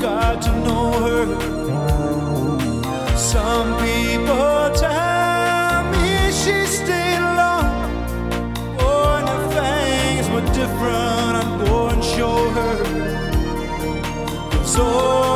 got to know her. Some people tell me she stayed long. Oh, and if things were different, I'd go and show her. So